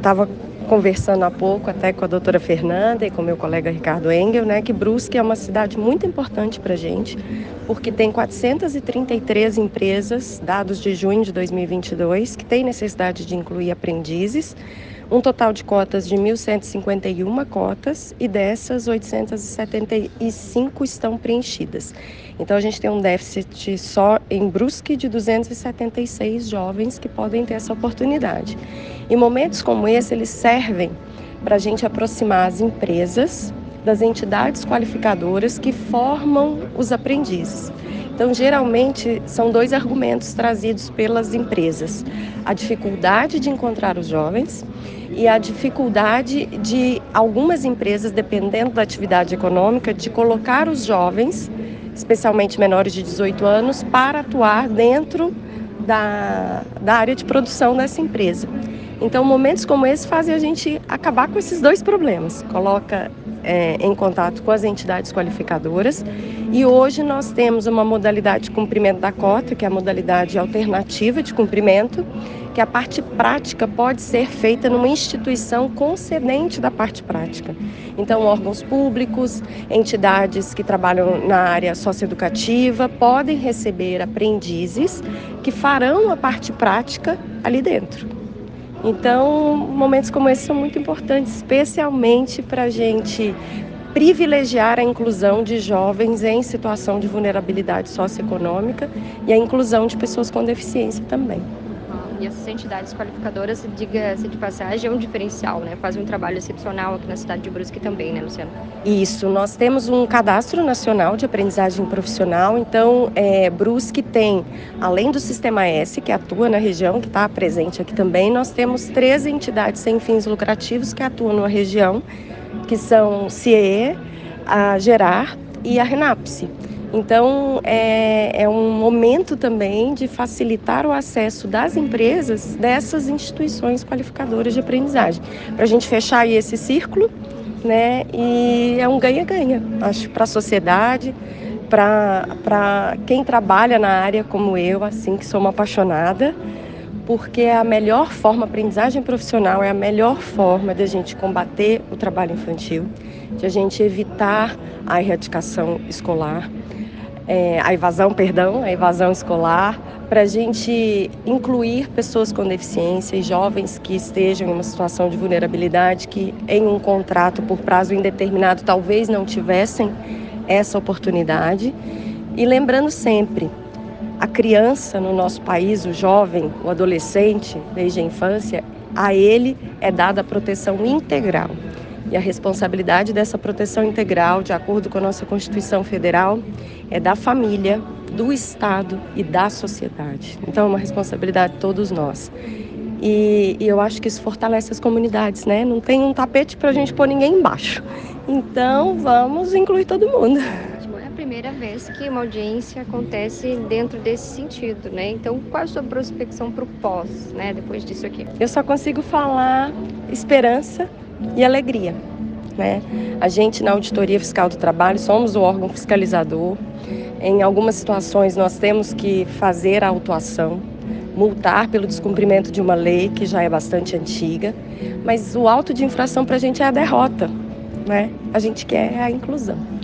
estava conversando há pouco até com a doutora Fernanda e com meu colega Ricardo Engel, né, que Brusque é uma cidade muito importante para a gente, porque tem 433 empresas, dados de junho de 2022, que têm necessidade de incluir aprendizes, um total de cotas de 1.151 cotas e dessas 875 estão preenchidas. Então a gente tem um déficit só em Brusque de 276 jovens que podem ter essa oportunidade. E momentos como esse, eles servem para a gente aproximar as empresas das entidades qualificadoras que formam os aprendizes. Então, geralmente, são dois argumentos trazidos pelas empresas: a dificuldade de encontrar os jovens e a dificuldade de algumas empresas, dependendo da atividade econômica, de colocar os jovens, especialmente menores de 18 anos, para atuar dentro da área de produção dessa empresa. Então, momentos como esse fazem a gente acabar com esses dois problemas. Coloca em contato com as entidades qualificadoras e hoje nós temos uma modalidade de cumprimento da cota, que é a modalidade alternativa de cumprimento, que a parte prática pode ser feita numa instituição concedente da parte prática. Então, órgãos públicos, entidades que trabalham na área socioeducativa podem receber aprendizes que farão a parte prática ali dentro. Então, momentos como esse são muito importantes, especialmente para a gente privilegiar a inclusão de jovens em situação de vulnerabilidade socioeconômica e a inclusão de pessoas com deficiência também. E essas entidades qualificadoras, diga-se de passagem, é um diferencial, né? Fazem um trabalho excepcional aqui na cidade de Brusque também, né, Luciana? Isso, nós temos um cadastro nacional de aprendizagem profissional, então Brusque tem, além do Sistema S, que atua na região, que está presente aqui também, nós temos 3 entidades sem fins lucrativos que atuam na região, que são CIE, a Gerar e a Renapse. Então, é um momento também de facilitar o acesso das empresas dessas instituições qualificadoras de aprendizagem, para a gente fechar aí esse círculo, né? E é um ganha-ganha, acho, para a sociedade, para quem trabalha na área como eu, assim, que sou uma apaixonada, porque é a melhor forma, a aprendizagem profissional é a melhor forma de a gente combater o trabalho infantil, de a gente evitar a erradicação escolar, a evasão escolar, para a gente incluir pessoas com deficiência e jovens que estejam em uma situação de vulnerabilidade, que em um contrato por prazo indeterminado talvez não tivessem essa oportunidade. E lembrando sempre, a criança no nosso país, o jovem, o adolescente, desde a infância, a ele é dada a proteção integral. E a responsabilidade dessa proteção integral, de acordo com a nossa Constituição Federal, é da família, do Estado e da sociedade. Então é uma responsabilidade de todos nós. E eu acho que isso fortalece as comunidades, né? Não tem um tapete para a gente pôr ninguém embaixo. Então vamos incluir todo mundo. É a primeira vez que uma audiência acontece dentro desse sentido, né? Então, qual é a sua prospecção para o pós, né? Depois disso aqui? Eu só consigo falar esperança e alegria, né? A gente, na Auditoria Fiscal do Trabalho, somos o órgão fiscalizador. Em algumas situações, nós temos que fazer a autuação, multar pelo descumprimento de uma lei que já é bastante antiga, mas o auto de infração para a gente é a derrota, né? A gente quer a inclusão.